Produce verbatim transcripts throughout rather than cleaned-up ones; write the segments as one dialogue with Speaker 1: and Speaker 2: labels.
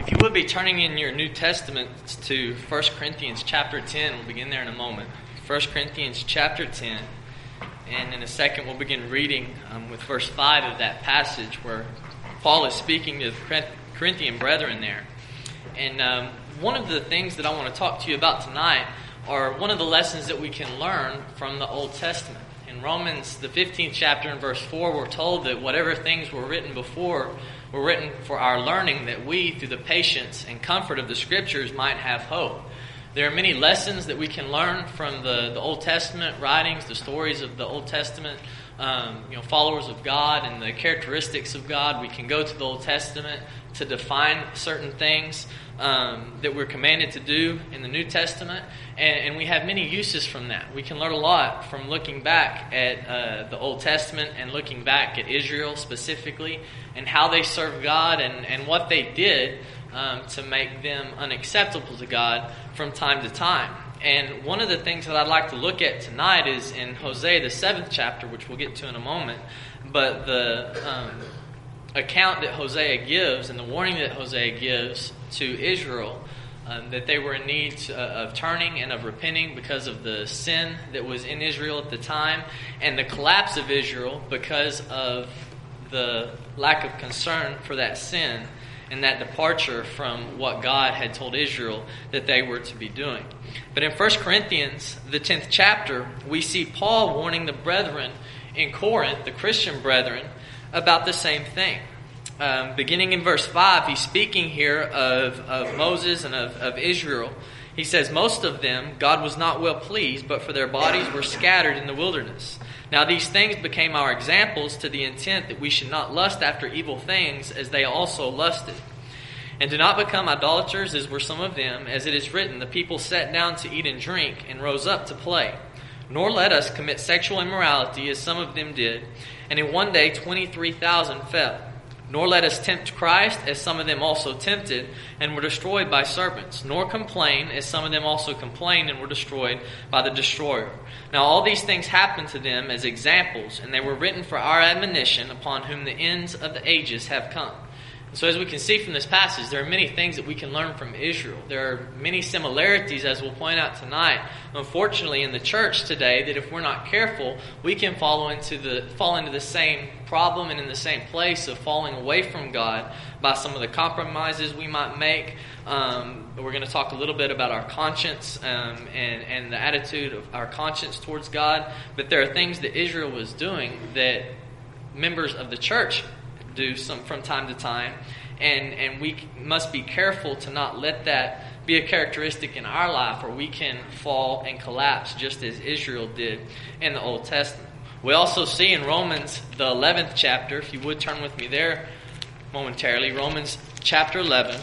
Speaker 1: If you would be turning in your New Testament to First Corinthians chapter ten, we'll begin there in a moment. First Corinthians chapter ten, and in a second we'll begin reading um, with verse five of that passage where Paul is speaking to the Corinthian brethren there. And um, one of the things that I want to talk to you about tonight are one of the lessons that we can learn from the Old Testament. In Romans, the fifteenth chapter and verse four, we're told that whatever things were written before were written for our learning, that we, through the patience and comfort of the Scriptures, might have hope. There are many lessons that we can learn from the, the Old Testament writings, the stories of the Old Testament, um, you know, followers of God and the characteristics of God. We can go to the Old Testament to define certain things um, that we're commanded to do in the New Testament, and, and we have many uses from that. We can learn a lot from looking back at uh, the Old Testament and looking back at Israel specifically and how they served God and, and what they did um, to make them unacceptable to God from time to time. And one of the things that I'd like to look at tonight is in Hosea, the seventh chapter, which we'll get to in a moment, but the um, account that Hosea gives and the warning that Hosea gives to Israel, um, that they were in need to, uh, of turning and of repenting because of the sin that was in Israel at the time, and the collapse of Israel because of the lack of concern for that sin and that departure from what God had told Israel that they were to be doing. But in First Corinthians, the tenth chapter, we see Paul warning the brethren in Corinth, the Christian brethren, about the same thing. Um, beginning in verse five, he's speaking here of, of Moses and of, of Israel. He says, "Most of them God was not well pleased, but for their bodies were scattered in the wilderness. Now these things became our examples to the intent that we should not lust after evil things as they also lusted. And do not become idolaters as were some of them, as it is written, the people sat down to eat and drink and rose up to play. Nor let us commit sexual immorality as some of them did, and in one day twenty-three thousand fell. Nor let us tempt Christ, as some of them also tempted, and were destroyed by serpents. Nor complain, as some of them also complained, and were destroyed by the destroyer. Now all these things happened to them as examples, and they were written for our admonition, upon whom the ends of the ages have come." So as we can see from this passage, there are many things that we can learn from Israel. There are many similarities, as we'll point out tonight, unfortunately, in the church today, that if we're not careful, we can fall into the fall into the same problem and in the same place of falling away from God by some of the compromises we might make. Um, we're going to talk a little bit about our conscience um, and, and the attitude of our conscience towards God. But there are things that Israel was doing that members of the church do some from time to time, and and we must be careful to not let that be a characteristic in our life, or we can fall and collapse just as Israel did in the Old Testament. We also see in Romans, the eleventh chapter, if you would turn with me there momentarily, Romans chapter eleven.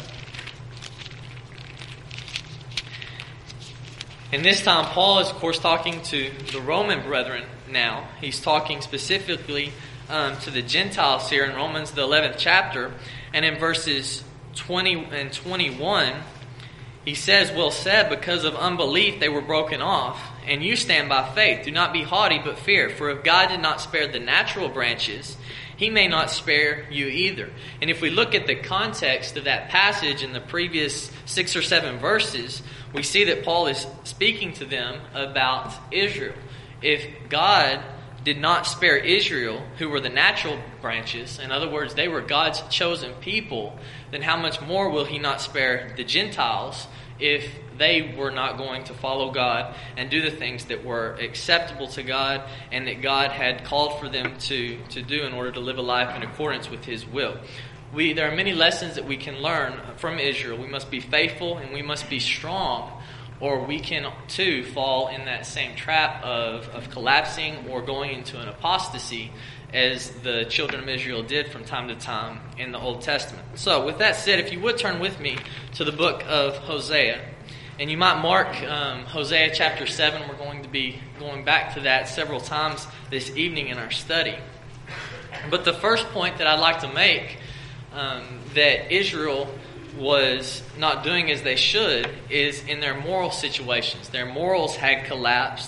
Speaker 1: And this time Paul is, of course, talking to the Roman brethren now. He's talking specifically Um, to the Gentiles here in Romans, the eleventh chapter, and in verses twenty and twenty-one, he says, "Well said, because of unbelief they were broken off, and you stand by faith. Do not be haughty, but fear. For if God did not spare the natural branches, He may not spare you either." And if we look at the context of that passage in the previous six or seven verses, we see that Paul is speaking to them about Israel. If God did not spare Israel, who were the natural branches, in other words, they were God's chosen people, then how much more will He not spare the Gentiles if they were not going to follow God and do the things that were acceptable to God and that God had called for them to, to do in order to live a life in accordance with His will. We There are many lessons that we can learn from Israel. We must be faithful and we must be strong, or we can, too, fall in that same trap of, of collapsing or going into an apostasy as the children of Israel did from time to time in the Old Testament. So, with that said, if you would turn with me to the book of Hosea, and you might mark um, Hosea chapter seven. We're going to be going back to that several times this evening in our study. But the first point that I'd like to make, um, that Israel was not doing as they should, is in their moral situations. Their morals had collapsed,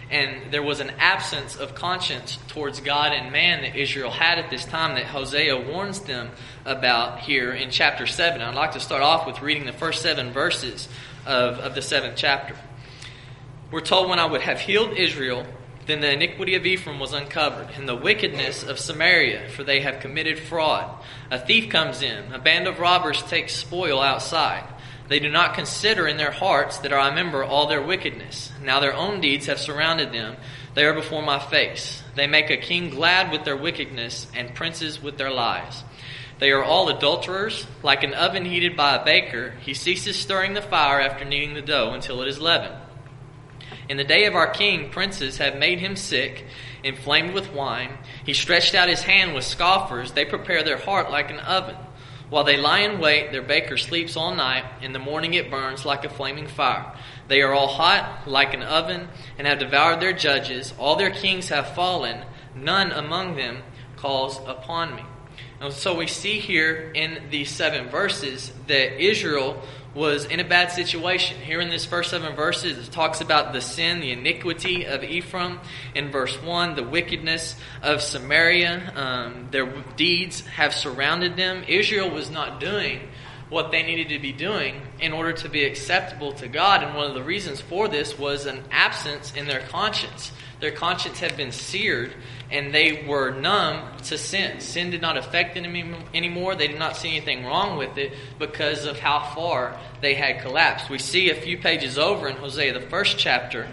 Speaker 1: And there was an absence of conscience towards God and man that Israel had at this time that Hosea warns them about here in chapter seven. I'd like to start off with reading the first seven verses of, of the seventh chapter. We're told, when I would have healed Israel, then the iniquity of Ephraim was uncovered, and the wickedness of Samaria, for they have committed fraud. A thief comes in, a band of robbers takes spoil outside. They do not consider in their hearts that I remember all their wickedness. Now their own deeds have surrounded them. They are before my face. They make a king glad with their wickedness, and princes with their lies. They are all adulterers. Like an oven heated by a baker, he ceases stirring the fire after kneading the dough until it is leavened. In the day of our king, princes have made him sick, inflamed with wine. He stretched out his hand with scoffers. They prepare their heart like an oven. While they lie in wait, their baker sleeps all night. In the morning it burns like a flaming fire. They are all hot like an oven and have devoured their judges. All their kings have fallen. None among them calls upon me. And so we see here in these seven verses that Israel was in a bad situation. Here in this first seven verses, it talks about the sin, the iniquity of Ephraim. In verse one, the wickedness of Samaria. Um, their deeds have surrounded them. Israel was not doing what they needed to be doing in order to be acceptable to God. And one of the reasons for this was an absence in their conscience. Their conscience had been seared, and they were numb to sin. Sin did not affect them anymore. They did not see anything wrong with it because of how far they had collapsed. We see a few pages over in Hosea, the first chapter,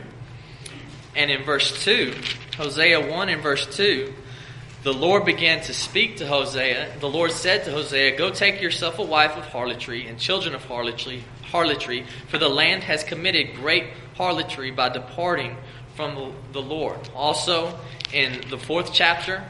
Speaker 1: and in verse two, Hosea one and verse two, the Lord began to speak to Hosea. The Lord said to Hosea, "Go take yourself a wife of harlotry and children of harlotry, harlotry, for the land has committed great harlotry by departing from the Lord." Also, in the fourth chapter,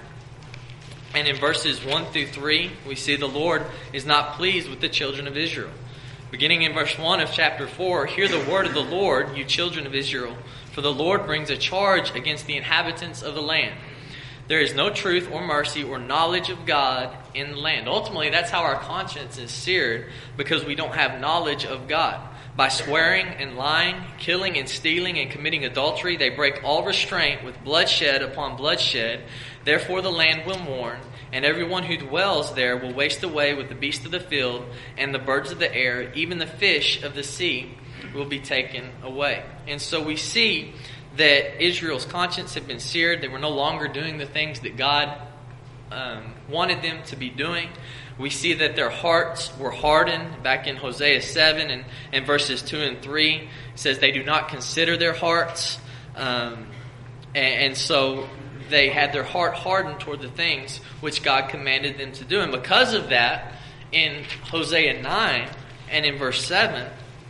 Speaker 1: and in verses one through three, we see the Lord is not pleased with the children of Israel. Beginning in verse one of chapter four, "Hear the word of the Lord, you children of Israel, for the Lord brings a charge against the inhabitants of the land. There is no truth or mercy or knowledge of God in the land." Ultimately, that's how our conscience is seared, because we don't have knowledge of God. By swearing and lying, killing and stealing and committing adultery, they break all restraint with bloodshed upon bloodshed. Therefore the land will mourn, and everyone who dwells there will waste away with the beasts of the field and the birds of the air. Even the fish of the sea will be taken away. And so we see that Israel's conscience had been seared. They were no longer doing the things that God um, wanted them to be doing. We see that their hearts were hardened. Back in Hosea seven and, and verses two and three, it says they do not consider their hearts. Um, and, and so they had their heart hardened toward the things which God commanded them to do. And because of that, in Hosea nine and in verse seven,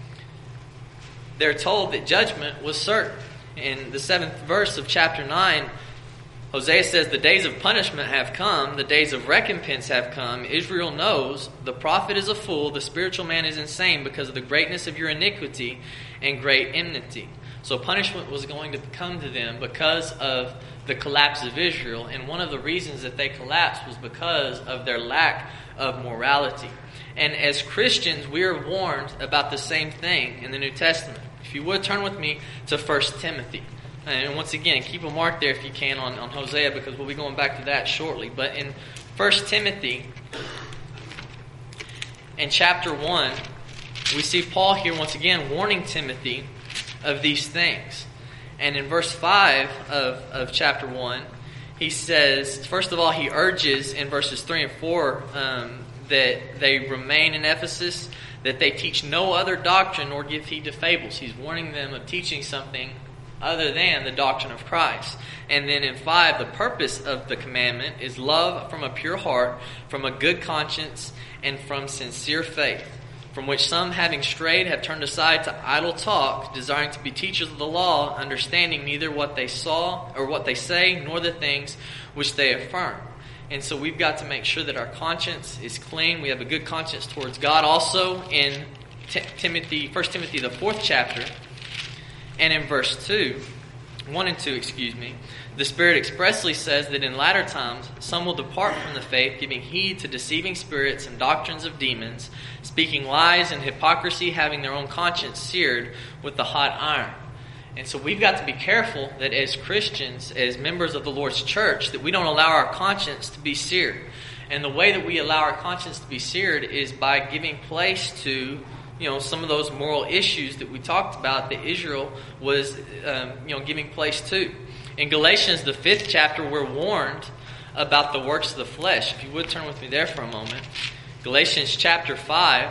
Speaker 1: they're told that judgment was certain. In the seventh verse of chapter nine, Hosea says, "The days of punishment have come, the days of recompense have come. Israel knows the prophet is a fool, the spiritual man is insane because of the greatness of your iniquity and great enmity." So punishment was going to come to them because of the collapse of Israel. And one of the reasons that they collapsed was because of their lack of morality. And as Christians, we are warned about the same thing in the New Testament. If you would, turn with me to First Timothy. And once again, keep a mark there if you can on, on Hosea, because we'll be going back to that shortly. But in First Timothy, in chapter one, we see Paul here once again warning Timothy of these things. And in verse five of, of chapter one, he says, first of all, he urges in verses three and four um, that they remain in Ephesus, that they teach no other doctrine nor give heed to fables. He's warning them of teaching something other than the doctrine of Christ. And then in five, the purpose of the commandment is love from a pure heart, from a good conscience, and from sincere faith, from which some, having strayed, have turned aside to idle talk, desiring to be teachers of the law, understanding neither what they saw or what they say, nor the things which they affirm. And so we've got to make sure that our conscience is clean. We have a good conscience towards God. Also in T- Timothy, First Timothy, the fourth chapter, and in verse two, one and two, excuse me, the Spirit expressly says that in latter times some will depart from the faith, giving heed to deceiving spirits and doctrines of demons, speaking lies and hypocrisy, having their own conscience seared with the hot iron. And so we've got to be careful that as Christians, as members of the Lord's church, that we don't allow our conscience to be seared. And the way that we allow our conscience to be seared is by giving place to, you know, some of those moral issues that we talked about that Israel was, um, you know, giving place to. In Galatians, the fifth chapter, we're warned about the works of the flesh. If you would turn with me there for a moment. Galatians chapter five.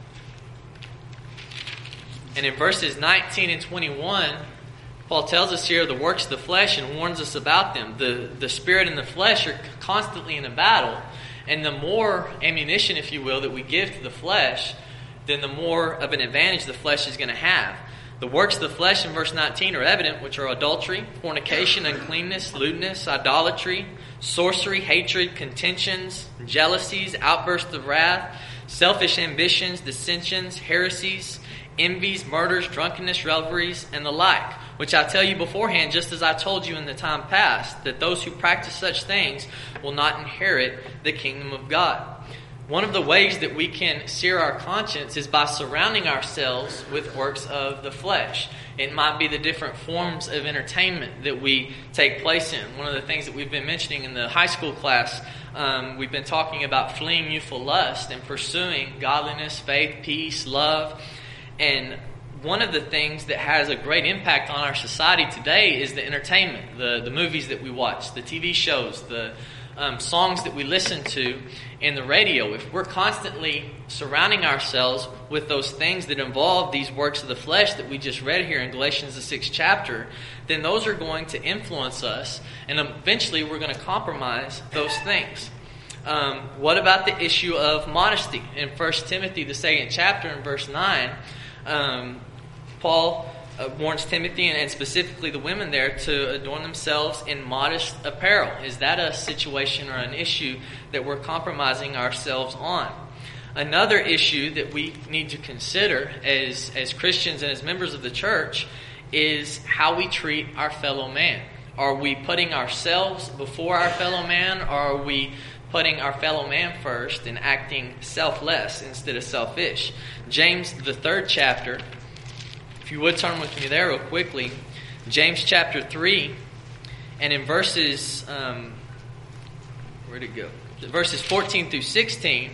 Speaker 1: And in verses nineteen and twenty-one, Paul tells us here the works of the flesh and warns us about them. The, the spirit and the flesh are constantly in a battle. And the more ammunition, if you will, that we give to the flesh, then the more of an advantage the flesh is going to have. The works of the flesh in verse nineteen are evident, which are adultery, fornication, uncleanness, lewdness, idolatry, sorcery, hatred, contentions, jealousies, outbursts of wrath, selfish ambitions, dissensions, heresies, envies, murders, drunkenness, revelries, and the like, which I tell you beforehand, just as I told you in the time past, that those who practice such things will not inherit the kingdom of God. One of the ways that we can sear our conscience is by surrounding ourselves with works of the flesh. It might be the different forms of entertainment that we take place in. One of the things that we've been mentioning in the high school class, um, we've been talking about fleeing youthful lust and pursuing godliness, faith, peace, love. And one of the things that has a great impact on our society today is the entertainment, the, the movies that we watch, the T V shows, the um, songs that we listen to, and the radio. If we're constantly surrounding ourselves with those things that involve these works of the flesh that we just read here in Galatians the sixth chapter, then those are going to influence us, and eventually we're going to compromise those things. Um, what about the issue of modesty? In First Timothy the second chapter in verse nine, um, Paul uh, warns Timothy and, and specifically the women there to adorn themselves in modest apparel. Is that a situation or an issue that we're compromising ourselves on? Another issue that we need to consider as, as Christians and as members of the church is how we treat our fellow man. Are we putting ourselves before our fellow man, or are we putting our fellow man first and acting selfless instead of selfish? James, the third chapter, if you would turn with me there real quickly, James chapter three, and in verses, um, where'd it go? Verses fourteen through sixteen,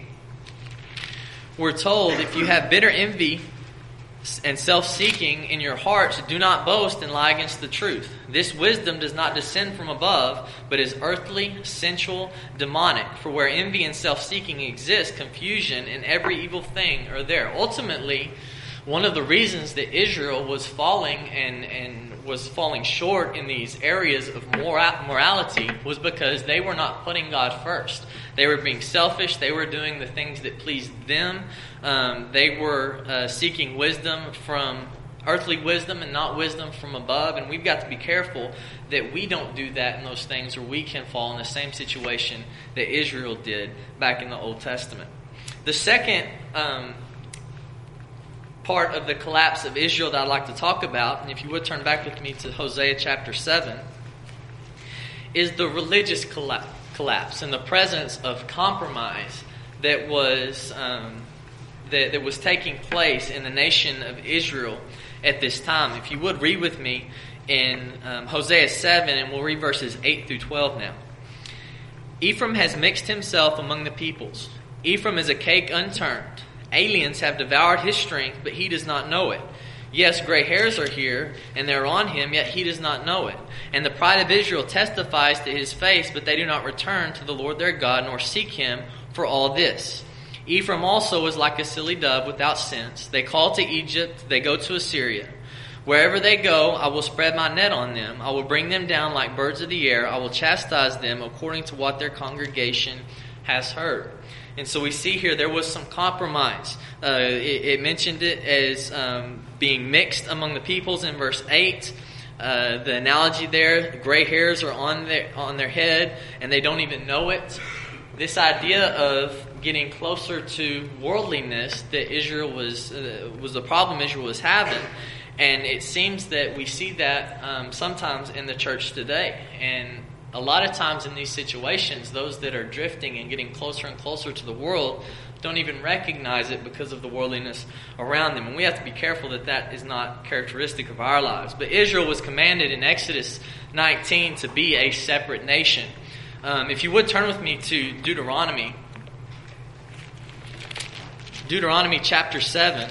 Speaker 1: we're told, if you have bitter envy and self-seeking in your hearts, do not boast and lie against the truth. This wisdom does not descend from above, but is earthly, sensual, demonic. For where envy and self-seeking exist, confusion and every evil thing are there. Ultimately, one of the reasons that Israel was falling and, and was falling short in these areas of moral, morality was because they were not putting God first. They were being selfish. They were doing the things that pleased them. Um, they were uh, seeking wisdom from earthly wisdom and not wisdom from above. And we've got to be careful that we don't do that in those things, or we can fall in the same situation that Israel did back in the Old Testament. The second um, part of the collapse of Israel that I'd like to talk about, and if you would turn back with me to Hosea chapter seven, is the religious collapse. collapse and the presence of compromise that was um, that, that was taking place in the nation of Israel at this time. If you would read with me in um, Hosea seven, and we'll read verses eight through twelve now. Ephraim has mixed himself among the peoples. Ephraim is a cake unturned. Aliens have devoured his strength, but he does not know it. Yes, gray hairs are here, and they're on him, yet he does not know it. And the pride of Israel testifies to his face, but they do not return to the Lord their God, nor seek him for all this. Ephraim also is like a silly dove without sense. They call to Egypt, they go to Assyria. Wherever they go, I will spread my net on them. I will bring them down like birds of the air. I will chastise them according to what their congregation has heard. And so we see here there was some compromise. Uh, it, it mentioned it as um, being mixed among the peoples in verse eight. Uh, the analogy there, the gray hairs are on their, on their head and they don't even know it. This idea of getting closer to worldliness that Israel was, uh, was the problem Israel was having. And it seems that we see that um, sometimes in the church today. And a lot of times in these situations, those that are drifting and getting closer and closer to the world don't even recognize it because of the worldliness around them. And we have to be careful that that is not characteristic of our lives. But Israel was commanded in Exodus nineteen to be a separate nation. Um, if you would turn with me to Deuteronomy. Deuteronomy chapter seven.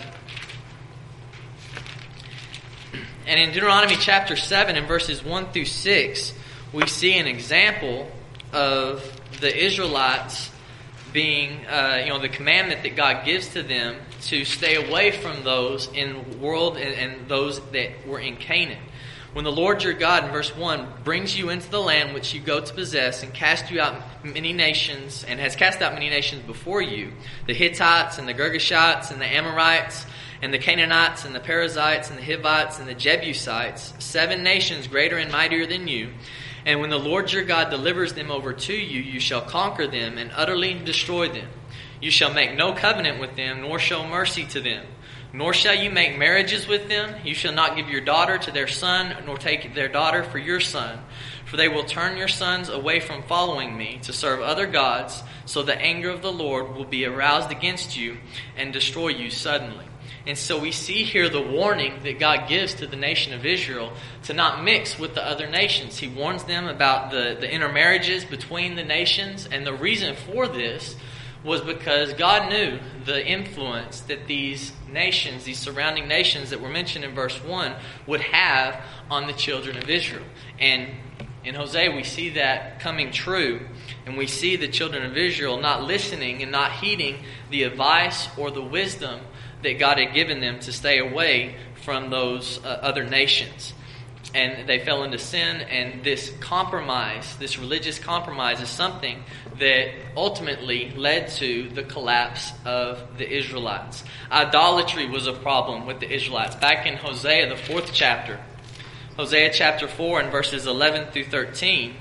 Speaker 1: And in Deuteronomy chapter seven, in verses one through six, we see an example of the Israelites being, uh, you know, the commandment that God gives to them to stay away from those in the world and, and those that were in Canaan. When the Lord your God, in verse one, brings you into the land which you go to possess and cast you out many nations, and has cast out many nations before you, the Hittites and the Girgashites and the Amorites and the Canaanites and the Perizzites and the Hivites and the Jebusites, seven nations greater and mightier than you. And when the Lord your God delivers them over to you, you shall conquer them and utterly destroy them. You shall make no covenant with them, nor show mercy to them. Nor shall you make marriages with them. You shall not give your daughter to their son, nor take their daughter for your son. For they will turn your sons away from following me to serve other gods, so the anger of the Lord will be aroused against you and destroy you suddenly. And so we see here the warning that God gives to the nation of Israel to not mix with the other nations. He warns them about the, the intermarriages between the nations. And the reason for this was because God knew the influence that these nations, these surrounding nations that were mentioned in verse one, would have on the children of Israel. And in Hosea, we see that coming true. And we see the children of Israel not listening and not heeding the advice or the wisdom that God had given them to stay away from those uh, other nations. And they fell into sin, and this compromise, this religious compromise, is something that ultimately led to the collapse of the Israelites. Idolatry was a problem with the Israelites. Back in Hosea, the fourth chapter, Hosea chapter four and verses eleven through thirteen,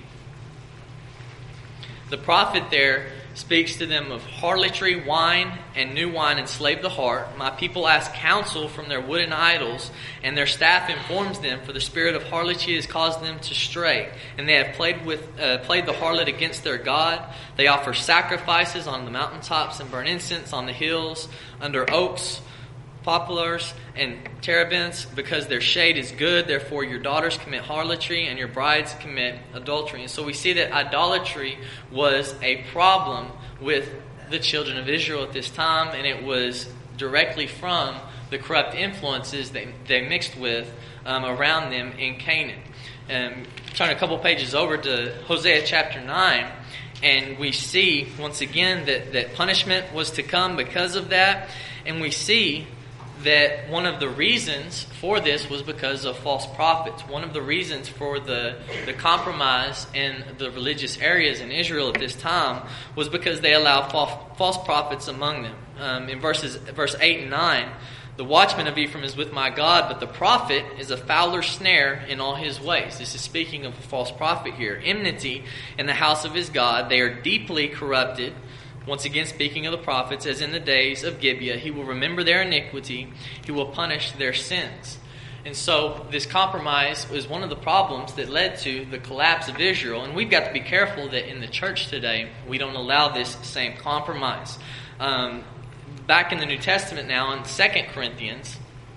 Speaker 1: the prophet there speaks to them of harlotry, wine, and new wine enslave the heart. My people ask counsel from their wooden idols, and their staff informs them, for the spirit of harlotry has caused them to stray. And they have played with uh, played the harlot against their God. They offer sacrifices on the mountaintops and burn incense on the hills, under oaks, poplars, and terebinths, because their shade is good. Therefore your daughters commit harlotry, and your brides commit adultery. And so we see that idolatry was a problem with the children of Israel at this time, and it was directly from the corrupt influences that they mixed with um, around them in Canaan. And turn a couple pages over to Hosea chapter nine, and we see once again that, that punishment was to come because of that. And we see that one of the reasons for this was because of false prophets. One of the reasons for the, the compromise in the religious areas in Israel at this time was because they allowed false, false prophets among them. Um, in verses verse eight and nine, the watchman of Ephraim is with my God, but the prophet is a fowler snare in all his ways. This is speaking of a false prophet here. Enmity in the house of his God. They are deeply corrupted. Once again, speaking of the prophets, as in the days of Gibeah, he will remember their iniquity, he will punish their sins. And so this compromise was one of the problems that led to the collapse of Israel. And we've got to be careful that in the church today, we don't allow this same compromise. Um, back in the New Testament now, in Second Corinthians,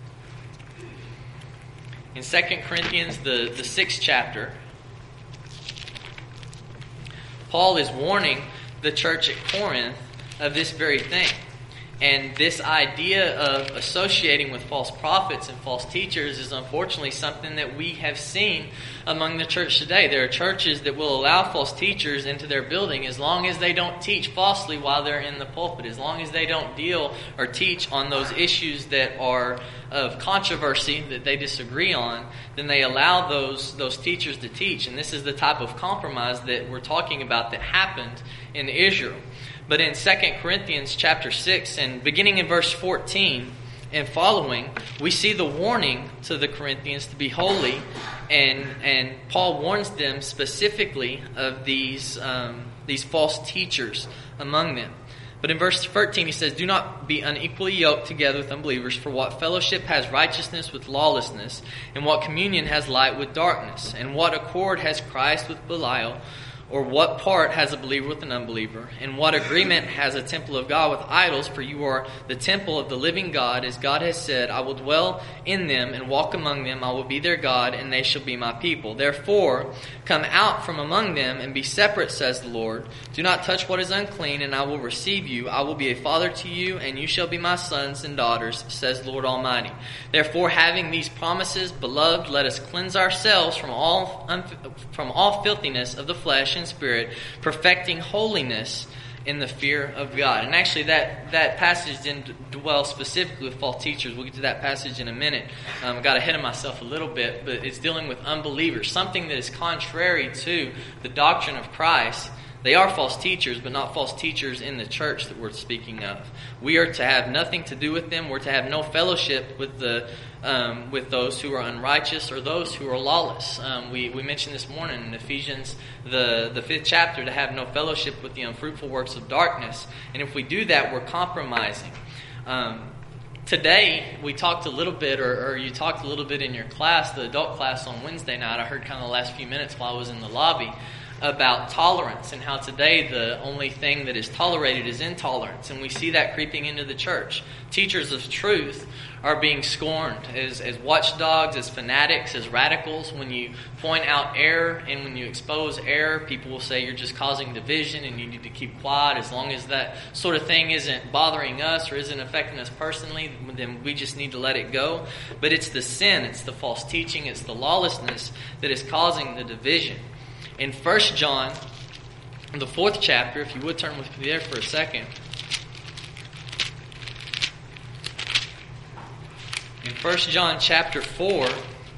Speaker 1: in Second Corinthians, the, the sixth chapter, Paul is warning the church at Corinth of this very thing. And this idea of associating with false prophets and false teachers is unfortunately something that we have seen among the church today. There are churches that will allow false teachers into their building as long as they don't teach falsely while they're in the pulpit, as long as they don't deal or teach on those issues that are of controversy that they disagree on, then they allow those those teachers to teach. And this is the type of compromise that we're talking about that happened in Israel. But in Second Corinthians chapter six, and beginning in verse fourteen and following, we see the warning to the Corinthians to be holy, and and Paul warns them specifically of these um, these false teachers among them. But in verse thirteen he says, "Do not be unequally yoked together with unbelievers, for what fellowship has righteousness with lawlessness, and what communion has light with darkness, and what accord has Christ with Belial? Or what part has a believer with an unbeliever? And what agreement has a temple of God with idols? For you are the temple of the living God, as God has said, I will dwell in them and walk among them. I will be their God, and they shall be my people. Therefore, come out from among them and be separate, says the Lord. Do not touch what is unclean, and I will receive you. I will be a father to you, and you shall be my sons and daughters, says the Lord Almighty. Therefore, having these promises, beloved, let us cleanse ourselves from all from all filthiness of the flesh and spirit, perfecting holiness in the fear of God. And actually that, that passage didn't dwell specifically with false teachers. We'll get to that passage in a minute. Um, I got ahead of myself a little bit, but it's dealing with unbelievers, something that is contrary to the doctrine of Christ. They are false teachers, but not false teachers in the church that we're speaking of. We are to have nothing to do with them. We're to have no fellowship with the um, with those who are unrighteous or those who are lawless. Um, we, we mentioned this morning in Ephesians, the, the fifth chapter, to have no fellowship with the unfruitful works of darkness. And if we do that, we're compromising. Um, today, we talked a little bit, or, or you talked a little bit in your class, the adult class on Wednesday night. I heard kind of the last few minutes while I was in the lobby, about tolerance and how today the only thing that is tolerated is intolerance. And we see that creeping into the church. Teachers of truth are being scorned as, as watchdogs, as fanatics, as radicals. When you point out error and when you expose error, people will say you're just causing division and you need to keep quiet. As long as that sort of thing isn't bothering us or isn't affecting us personally, then we just need to let it go. But it's the sin, it's the false teaching, it's the lawlessness that is causing the division. In First John, the fourth chapter, if you would turn with me there for a second. In First John chapter four,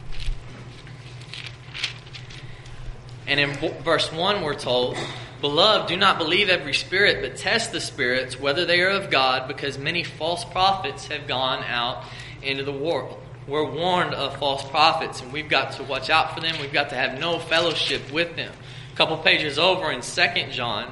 Speaker 1: and in verse one we're told, Beloved, do not believe every spirit, but test the spirits, whether they are of God, because many false prophets have gone out into the world. We're warned of false prophets, and we've got to watch out for them. We've got to have no fellowship with them. A couple pages over in Second John,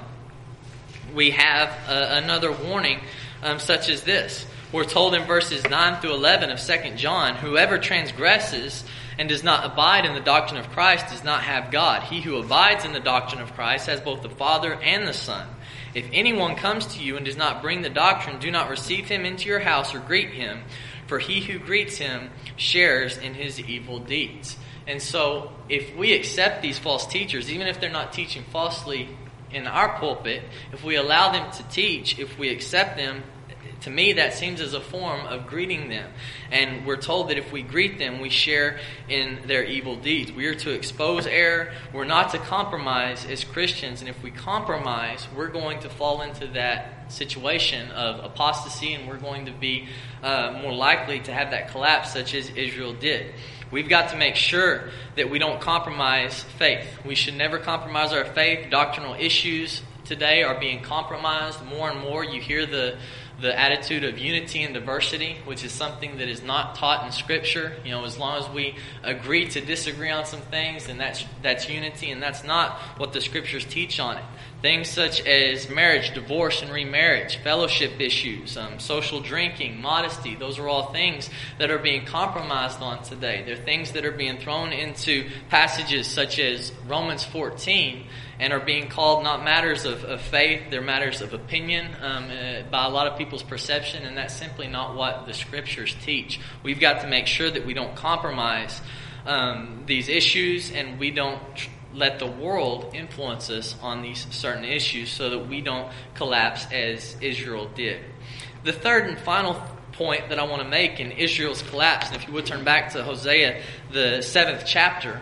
Speaker 1: we have uh, another warning um, such as this. We're told in verses nine through eleven of Second John, Whoever transgresses and does not abide in the doctrine of Christ does not have God. He who abides in the doctrine of Christ has both the Father and the Son. If anyone comes to you and does not bring the doctrine, do not receive him into your house or greet him, for he who greets him shares in his evil deeds. And so, if we accept these false teachers, even if they're not teaching falsely in our pulpit, if we allow them to teach, if we accept them, to me that seems as a form of greeting them. And we're told that if we greet them, we share in their evil deeds. We are to expose error. We're not to compromise as Christians. And if we compromise, we're going to fall into that situation of apostasy, and we're going to be uh, more likely to have that collapse such as Israel did. We've got to make sure that we don't compromise faith. We should never compromise our faith. Doctrinal issues today are being compromised more and more. You hear the the attitude of unity and diversity, which is something that is not taught in Scripture. You know, as long as we agree to disagree on some things, then that's that's unity, and that's not what the Scriptures teach on it. Things such as marriage, divorce, and remarriage, fellowship issues, um, social drinking, modesty, those are all things that are being compromised on today. They're things that are being thrown into passages such as Romans fourteen, and are being called not matters of, of faith, they're matters of opinion um, uh, by a lot of people's perception, and that's simply not what the Scriptures teach. We've got to make sure that we don't compromise um, these issues, and we don't tr- let the world influence us on these certain issues so that we don't collapse as Israel did. The third and final point that I want to make in Israel's collapse, and if you would turn back to Hosea, the seventh chapter,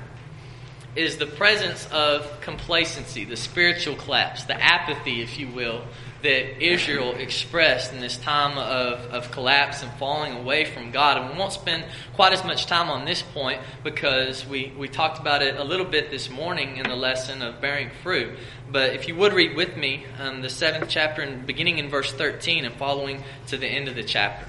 Speaker 1: is the presence of complacency, the spiritual collapse, the apathy, if you will, that Israel expressed in this time of, of collapse and falling away from God. And we won't spend quite as much time on this point because we, we talked about it a little bit this morning in the lesson of bearing fruit. But if you would read with me um, the seventh chapter, and beginning in verse thirteen and following to the end of the chapter.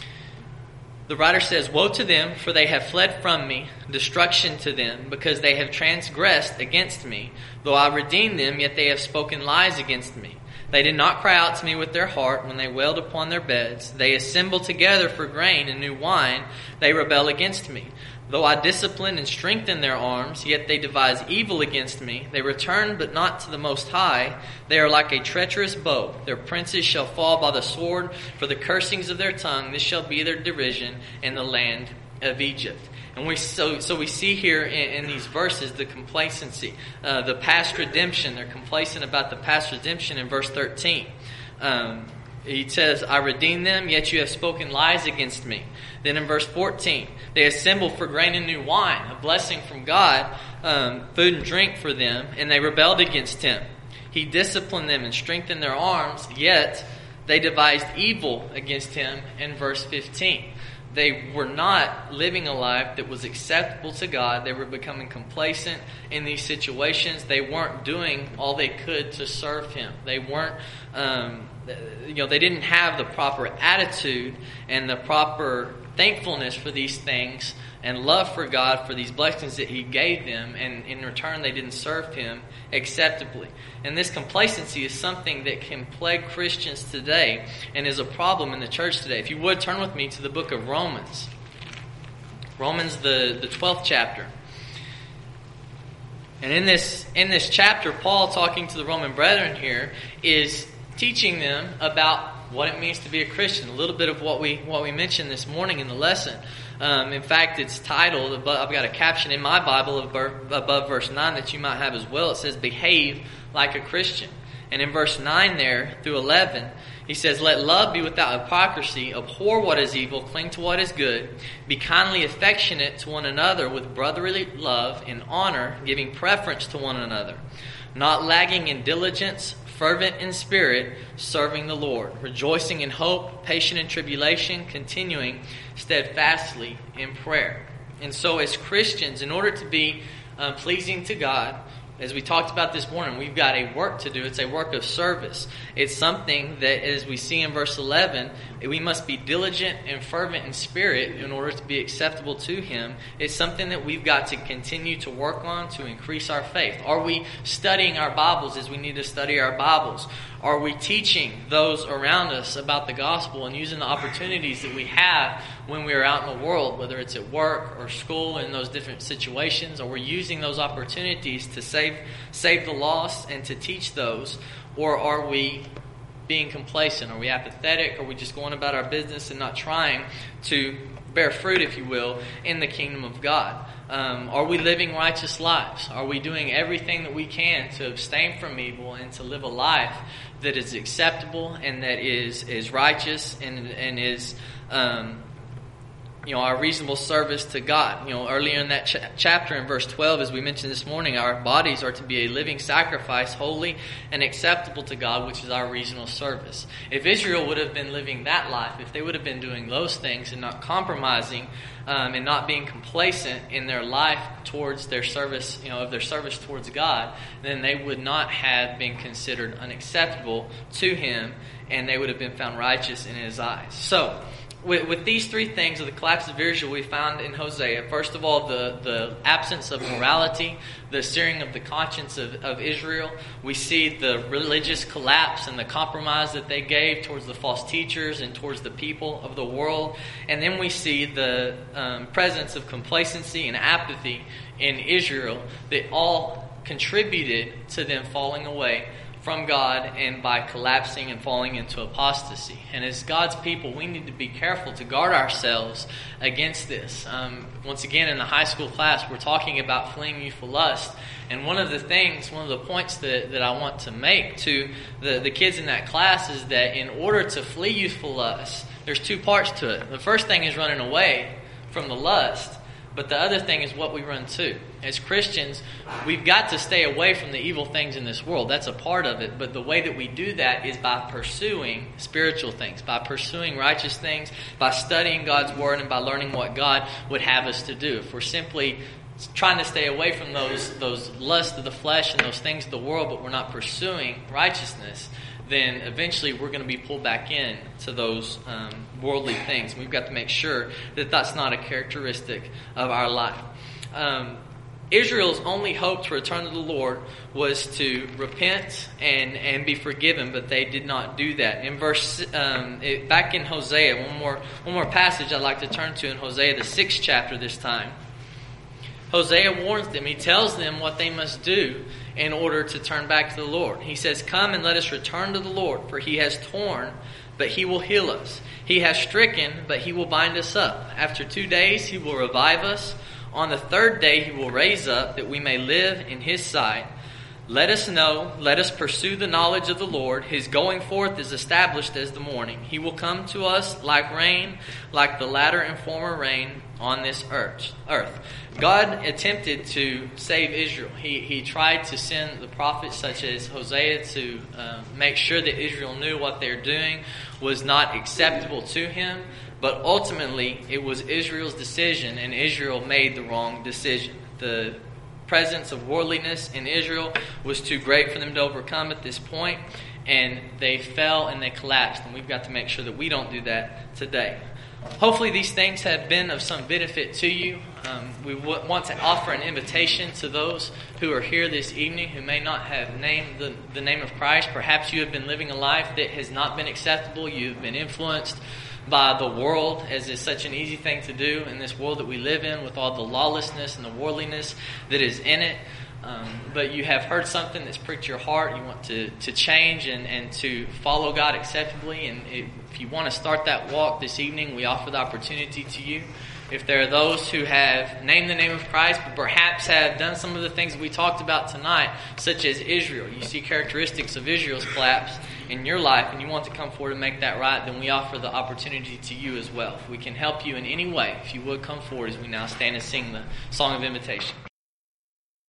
Speaker 1: The writer says, Woe to them, for they have fled from me, destruction to them, because they have transgressed against me. Though I redeemed them, yet they have spoken lies against me. They did not cry out to me with their heart when they wailed upon their beds. They assemble together for grain and new wine. They rebel against me. Though I discipline and strengthen their arms, yet they devise evil against me. They return, but not to the Most High. They are like a treacherous bow. Their princes shall fall by the sword, for the cursings of their tongue. This shall be their derision in the land of Egypt. And we so so we see here in, in these verses the complacency, uh, the past redemption. They're complacent about the past redemption in verse thirteen. Um, He says, I redeemed them, yet you have spoken lies against me. Then in verse fourteen, they assembled for grain and new wine, a blessing from God, um, food and drink for them, and they rebelled against him. He disciplined them and strengthened their arms, yet they devised evil against him in verse fifteen. They were not living a life that was acceptable to God. They were becoming complacent in these situations. They weren't doing all they could to serve him. They weren't, um, you know, they didn't have the proper attitude and the proper thankfulness for these things and love for God for these blessings that he gave them, and in return they didn't serve him acceptably. And this complacency is something that can plague Christians today and is a problem in the church today. If you would, turn with me to the book of Romans. Romans, the, the twelfth chapter. And in this in this chapter, Paul, talking to the Roman brethren here, is teaching them about what it means to be a Christian. A little bit of what we what we mentioned this morning in the lesson. Um, in fact, it's titled, I've got a caption in my Bible above verse nine that you might have as well. It says, behave like a Christian. And in verse nine there through eleven, he says, let love be without hypocrisy, abhor what is evil, cling to what is good, be kindly affectionate to one another with brotherly love and honor, giving preference to one another, not lagging in diligence, fervent in spirit, serving the Lord, rejoicing in hope, patient in tribulation, continuing steadfastly in prayer. And so as Christians, in order to be uh, pleasing to God, as we talked about this morning, we've got a work to do. It's a work of service. It's something that, as we see in verse eleven, we must be diligent and fervent in spirit in order to be acceptable to him. It's something that we've got to continue to work on to increase our faith. Are we studying our Bibles as we need to study our Bibles? Are we teaching those around us about the gospel and using the opportunities that we have when we are out in the world, whether it's at work or school, in those different situations? Or we're using those opportunities to save save the lost and to teach those? Or are we being complacent? Are we apathetic? Are we just going about our business and not trying to bear fruit, if you will, in the kingdom of God? Um, are we living righteous lives? Are we doing everything that we can to abstain from evil and to live a life that is acceptable and that is is righteous and and is um, you know, our reasonable service to God? You know, earlier in that ch- chapter in verse twelve, as we mentioned this morning, our bodies are to be a living sacrifice, holy and acceptable to God, which is our reasonable service. If Israel would have been living that life, if they would have been doing those things and not compromising um, and not being complacent in their life towards their service, you know, of their service towards God, then they would not have been considered unacceptable to Him, and they would have been found righteous in His eyes. So, With, with these three things of the collapse of Israel we found in Hosea, first of all, the, the absence of morality, the searing of the conscience of, of Israel. We see the religious collapse and the compromise that they gave towards the false teachers and towards the people of the world. And then we see the um, presence of complacency and apathy in Israel that all contributed to them falling away from God and by collapsing and falling into apostasy. And as God's people, we need to be careful to guard ourselves against this. Um, once again, in the high school class, we're talking about fleeing youthful lust. And one of the things, one of the points that, that I want to make to the, the kids in that class is that in order to flee youthful lust, there's two parts to it. The first thing is running away from the lust. But the other thing is what we run to. As Christians, we've got to stay away from the evil things in this world. That's a part of it. But the way that we do that is by pursuing spiritual things, by pursuing righteous things, by studying God's Word, and by learning what God would have us to do. If we're simply trying to stay away from those, those lusts of the flesh and those things of the world, but we're not pursuing righteousness, then eventually we're going to be pulled back in to those um, worldly things. We've got to make sure that that's not a characteristic of our life. Um, Israel's only hope to return to the Lord was to repent and, and be forgiven, but they did not do that. In verse um, it, back in Hosea, one more one more passage I'd like to turn to in Hosea, the sixth chapter this time. Hosea warns them. He tells them what they must do in order to turn back to the Lord. He says, "Come and let us return to the Lord, for he has torn, but he will heal us. He has stricken, but he will bind us up. After two days he will revive us. On the third day he will raise up, that we may live in his sight. Let us know, let us pursue the knowledge of the Lord. His going forth is established as the morning. He will come to us like rain, like the latter and former rain on this earth. God attempted to save Israel. He he tried to send the prophets such as Hosea to uh, make sure that Israel knew what they're doing was not acceptable to him. But ultimately, it was Israel's decision, and Israel made the wrong decision. The presence of worldliness in Israel was too great for them to overcome at this point, and they fell and they collapsed, and we've got to make sure that we don't do that today. Hopefully these things have been of some benefit to you. Um, we w- want to offer an invitation to those who are here this evening who may not have named the, the name of Christ. Perhaps you have been living a life that has not been acceptable. You've been influenced by the world, as is such an easy thing to do in this world that we live in, with all the lawlessness and the worldliness that is in it. Um, but you have heard something that's pricked your heart. You want to, to change and, and to follow God acceptably. And it, if you want to start that walk this evening, we offer the opportunity to you. If there are those who have named the name of Christ, but perhaps have done some of the things that we talked about tonight, such as Israel, you see characteristics of Israel's collapse in your life, and you want to come forward and make that right, then we offer the opportunity to you as well. If we can help you in any way, if you would come forward as we now stand and sing the song of invitation.